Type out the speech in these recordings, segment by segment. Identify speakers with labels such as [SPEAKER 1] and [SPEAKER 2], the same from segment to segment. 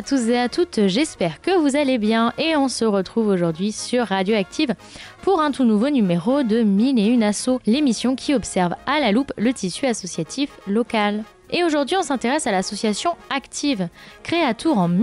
[SPEAKER 1] tous et à toutes, j'espère que vous allez bien et on se retrouve aujourd'hui sur Radioactive pour un tout nouveau numéro de 1001 Assos, l'émission qui observe à la loupe le tissu associatif local. Et aujourd'hui on s'intéresse à l'association Active, créée à Tours en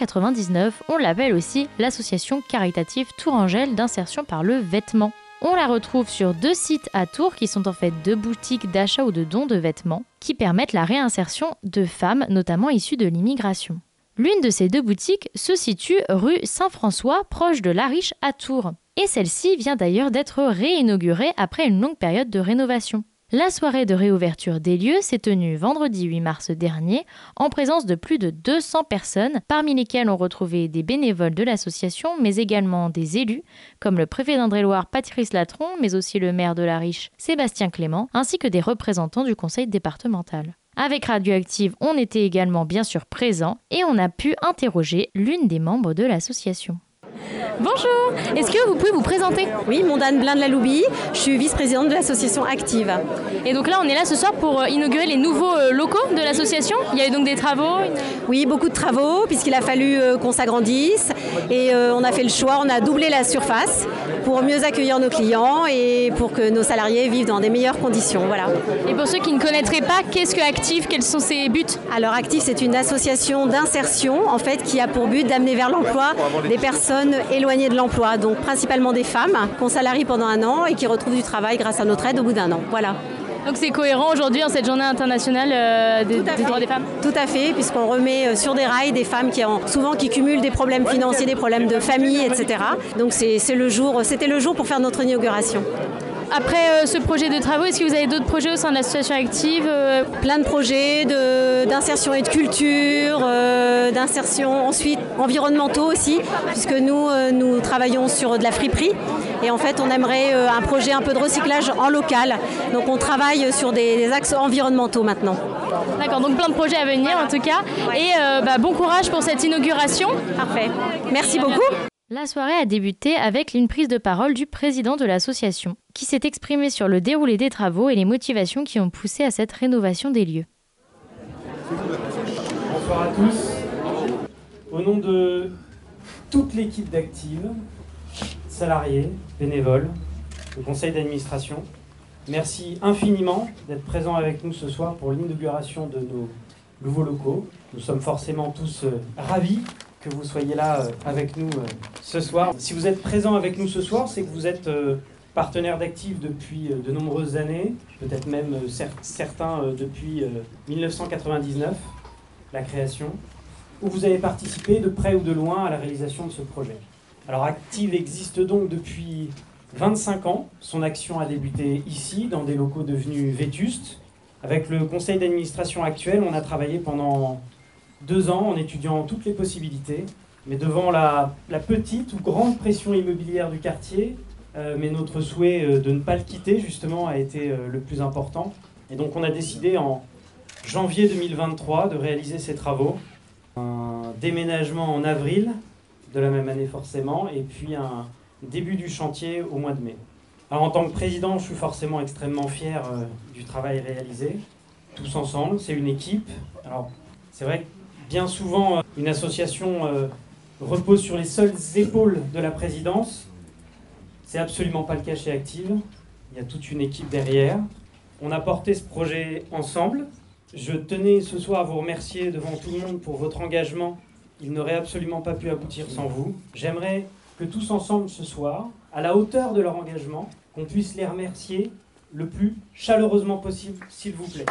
[SPEAKER 1] 1999, on l'appelle aussi l'association caritative Tourangelle d'insertion par le vêtement. On la retrouve sur 2 sites à Tours qui sont en fait 2 boutiques d'achat ou de dons de vêtements qui permettent la réinsertion de femmes, notamment issues de l'immigration. L'une de ces 2 boutiques se situe rue Saint-François, proche de Lariche à Tours. Et celle-ci vient d'ailleurs d'être réinaugurée après une longue période de rénovation. La soirée de réouverture des lieux s'est tenue vendredi 8 mars dernier en présence de plus de 200 personnes, parmi lesquelles on retrouvait des bénévoles de l'association, mais également des élus, comme le préfet d'Indre-et-Loire Patrice Latron, mais aussi le maire de Lariche Sébastien Clément, ainsi que des représentants du conseil départemental. Avec Radioactive, on était également bien sûr présents et on a pu interroger l'une des membres de l'association. Bonjour, est-ce que vous pouvez vous présenter ?
[SPEAKER 2] Oui, Mondane Blin de la Loubie, je suis vice-présidente de l'association Active.
[SPEAKER 1] Et donc là, on est là ce soir pour inaugurer les nouveaux locaux de l'association. Il y a eu donc des travaux.
[SPEAKER 2] Oui, beaucoup de travaux, puisqu'il a fallu qu'on s'agrandisse. Et on a fait le choix, on a doublé la surface pour mieux accueillir nos clients et pour que nos salariés vivent dans des meilleures conditions. Voilà.
[SPEAKER 1] Et pour ceux qui ne connaîtraient pas, qu'est-ce que Active ? Quels sont ses buts ?
[SPEAKER 2] Alors Active, c'est une association d'insertion en fait, qui a pour but d'amener vers l'emploi des personnes éloignées de l'emploi, donc principalement des femmes qu'on salarie pendant 1 an et qui retrouvent du travail grâce à notre aide au bout d'1 an. Voilà.
[SPEAKER 1] Donc c'est cohérent aujourd'hui en cette journée internationale des droits des femmes ?
[SPEAKER 2] Tout à fait, puisqu'on remet sur des rails des femmes qui cumulent des problèmes financiers, des problèmes de famille, etc. Donc c'était le jour pour faire notre inauguration.
[SPEAKER 1] Après ce projet de travaux, est-ce que vous avez d'autres projets au sein de l'association Active ?
[SPEAKER 2] Plein de projets d'insertion et de culture, d'insertion ensuite environnementaux aussi, puisque nous travaillons sur de la friperie et en fait on aimerait un projet un peu de recyclage en local. Donc on travaille sur des axes environnementaux maintenant.
[SPEAKER 1] D'accord, donc plein de projets à venir en tout cas. Et bon courage pour cette inauguration.
[SPEAKER 2] Parfait, merci beaucoup.
[SPEAKER 1] La soirée a débuté avec une prise de parole du président de l'association, qui s'est exprimé sur le déroulé des travaux et les motivations qui ont poussé à cette rénovation des lieux.
[SPEAKER 3] Bonsoir à tous. Au nom de toute l'équipe d'Active, salariés, bénévoles, le conseil d'administration, merci infiniment d'être présents avec nous ce soir pour l'inauguration de nos nouveaux locaux. Nous sommes forcément tous ravis que vous soyez là avec nous ce soir. Si vous êtes présents avec nous ce soir, c'est que vous êtes partenaires d'Active depuis de nombreuses années, peut-être même certains depuis 1999, la création, où vous avez participé de près ou de loin à la réalisation de ce projet. Alors Active existe donc depuis 25 ans. Son action a débuté ici, dans des locaux devenus vétustes. Avec le conseil d'administration actuel, on a travaillé pendant 2 ans en étudiant toutes les possibilités, mais devant la petite ou grande pression immobilière du quartier, mais notre souhait de ne pas le quitter justement a été le plus important. Et donc on a décidé en janvier 2023 de réaliser ces travaux. Un déménagement en avril de la même année forcément, et puis un début du chantier au mois de mai. Alors en tant que président, je suis forcément extrêmement fier du travail réalisé, tous ensemble, c'est une équipe. Alors c'est vrai que bien souvent, une association repose sur les seules épaules de la présidence. C'est absolument pas le cas chez Active. Il y a toute une équipe derrière. On a porté ce projet ensemble. Je tenais ce soir à vous remercier devant tout le monde pour votre engagement. Il n'aurait absolument pas pu aboutir sans vous. J'aimerais que tous ensemble ce soir, à la hauteur de leur engagement, qu'on puisse les remercier le plus chaleureusement possible, s'il vous plaît.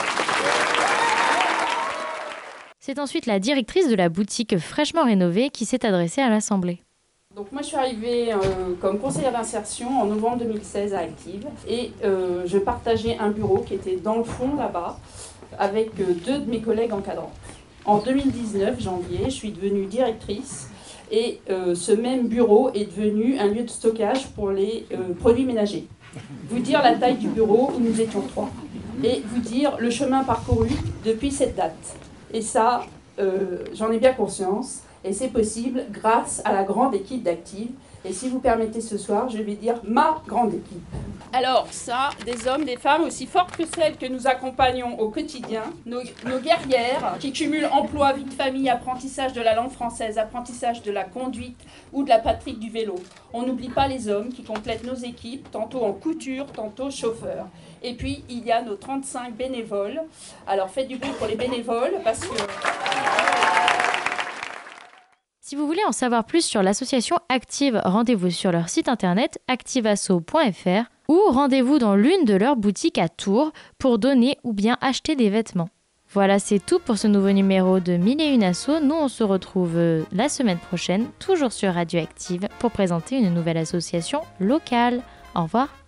[SPEAKER 1] C'est ensuite la directrice de la boutique fraîchement rénovée qui s'est adressée à l'Assemblée.
[SPEAKER 4] Donc moi je suis arrivée comme conseillère d'insertion en novembre 2016 à Active et je partageais un bureau qui était dans le fond là-bas avec 2 de mes collègues encadrants. En 2019, janvier, je suis devenue directrice et ce même bureau est devenu un lieu de stockage pour les produits ménagers. Vous dire la taille du bureau où nous étions 3 et vous dire le chemin parcouru depuis cette date. Et ça, j'en ai bien conscience, et c'est possible grâce à la grande équipe d'Active. Et si vous permettez ce soir, je vais dire ma grande équipe. Alors ça, des hommes, des femmes aussi fortes que celles que nous accompagnons au quotidien, nos guerrières qui cumulent emploi, vie de famille, apprentissage de la langue française, apprentissage de la conduite ou de la pratique du vélo. On n'oublie pas les hommes qui complètent nos équipes, tantôt en couture, tantôt chauffeurs. Et puis, il y a nos 35 bénévoles. Alors faites du bruit pour les bénévoles parce que...
[SPEAKER 1] Si vous voulez en savoir plus sur l'association Active, rendez-vous sur leur site internet activeasso.fr ou rendez-vous dans l'une de leurs boutiques à Tours pour donner ou bien acheter des vêtements. Voilà, c'est tout pour ce nouveau numéro de 1001 Assos. Nous, on se retrouve la semaine prochaine, toujours sur Radio Active, pour présenter une nouvelle association locale. Au revoir.